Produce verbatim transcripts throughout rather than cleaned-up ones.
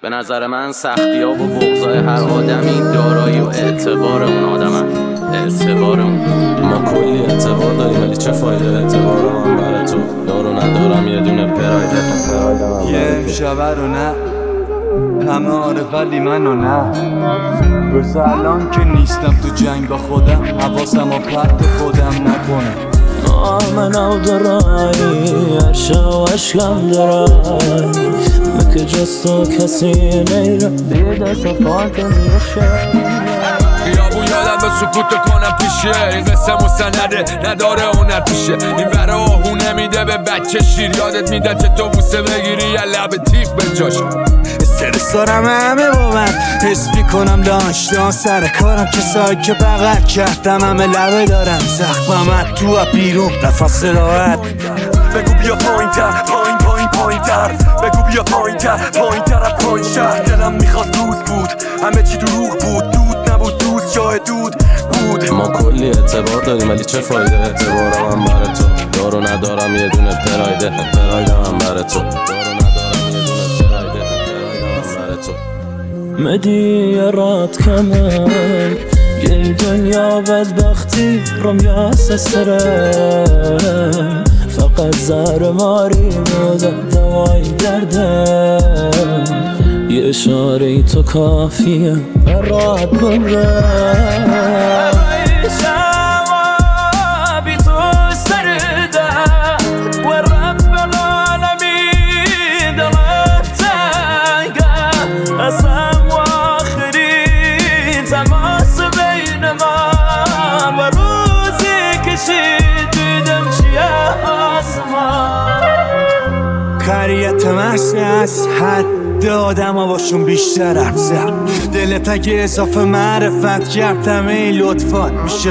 به نظر من سختی‌ها و بغضای هر آدمی دارایی و اعتبار اون آدمن. اعتبار اون. ما کلی اعتبار داریم ولی چه فایده اعتبار من برای تو؟ دارو ندارم یه دونه پرایده. یه امشبه رو نه همه عارف ولی منو نه. بس الان که نیستم تو جنگ با خودم حواسم و پرت خودم نکنه. من او درایی عرشا و عشقم درایی مکه جز تو کسی نیره دیده صفات میشه. خیابون یادم به سکوت کنم پیشه این قصه مستنده نداره اون پیشه. این وره آهو نمیده به بچه شیر یادت میده که تو بوسه بگیری یه لب تیغ به جاش. استرس دارم همه با من حس میکنم داشتان سر کارم کسایی که بغل کردم همه لبه دارم زخمم تو بیرون نفس راحت. بگو بیا پایین تر پایین پایین پایین تر بگو بیا پایین تر پایین تر از پایین شهر. دلم میخواست روز بود همه چی دروغ بود دود نبود دوست جای دود بود. ما کلی اعتبار داریم ولی چه فایده اعتبار من برای تو؟ دارو ندارم یه دونه پرایده پرایده من برای تو. مدیرات كمان يا دنيا بدبختي رمية سسرم فقط زار ماري مودا دواي دردم يا اشاري تو كافية برات بمرم خریت محصه از حد آدم ها باشون بیشتر افزر. دلت اگه اضافه معرفت کردم ای لطفات میشه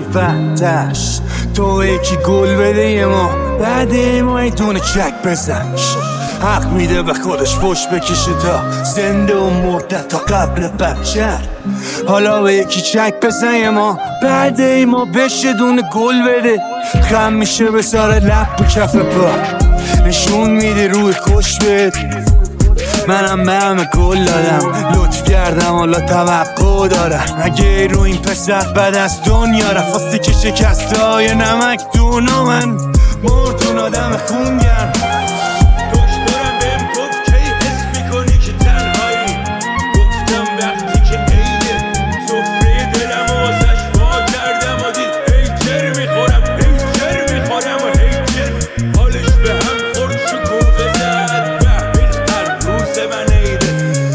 وظیفتش. تو یکی گل بده یه ما بعد ما ای دونه چک بزنش. حق میده به خودش فش بکشه تا زنده و مرده تا قبل بچر. حالا به یکی چک بزن یه ما بعد ای ما بشه دونه گل بده. خم میشه بساره لب و کف پا نشون میده روی خوش بد. منم به همه گل دادم لطف کردم حالا توقع دارم. اگه رو این پسر بد از دنیا رفاستی که شکسته های نمک دونو من مردون آدم خونگرم. داشتارم بهم گفت کی حس میکنی که تنهایی. گفتم وقتی که عیده سفره دلم و واسش وا کردم و دید هیچر میخورم هیچر میخورم و هیچر حالش به هم خورد شکوفه زد بهبین هر روز من عیده.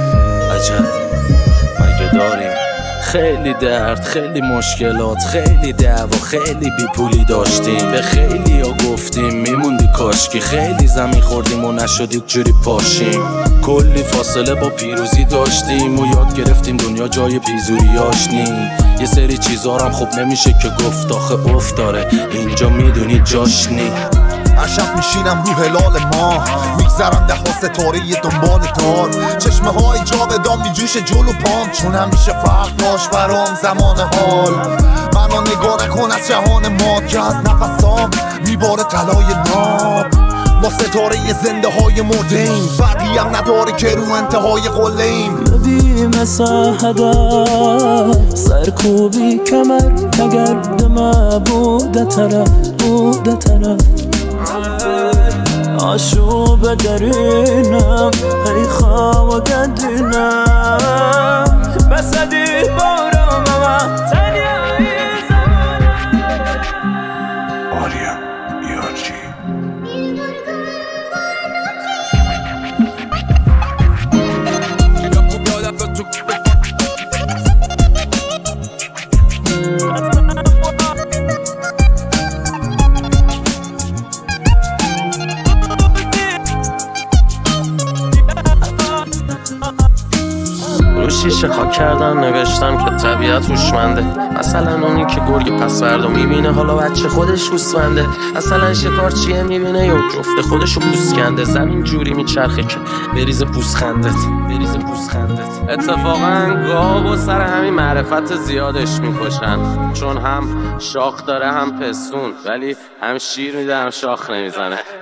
عجب مگه داریم خیلی درد خیلی مشکلات خیلی دعوا خیلی بیپولی داشتیم. به خیلی ها گفتیم میموندی کاشکی خیلی زمین خوردیم و نشدید جوری پاشیم. کلی فاصله با پیروزی داشتیم و یاد گرفتیم دنیا جای پیزوریاش نی. یه سری چیزارم خوب نمیشه که گفت آخه افت داره اینجا میدونی جاش نی. هر شب میشینم رو هلال ما میگذرم ده ها ستاره دنبال دار. چشمه های جاودان میجوشه جلو پام چون همیشه فرق داشت برام زمان حال. منو نگاه نکن از جهان ما که از نفسام میباره طلای ناب. ما ستاره زنده های مردیم فرقی هم نداره که رو انتهای قله‌ایم. بدی مثل هدف سرکوبی کمر اگر دمه بوده طرف بوده طرف. آشوب درینم ای خواب گندینم بسدی بارم اما تنیایی زمانم. آریا یارچی شیشه خاک کردم نوشتم که طبیعت هوشمنده. مثلا اونی که گرگ پس فردا میبینه حالا بچه خودش هوسمنده. مثلا شکارچیه میبینه یا جفت خودشو پوست کنده. زمین جوری میچرخه که بریز پوستخندت بریز پوستخندت. اتفاقا گاو و سر همین معرفت زیادش میکشن چون هم شاخ داره هم پستون ولی هم شیر میده هم شاخ نمیزنه.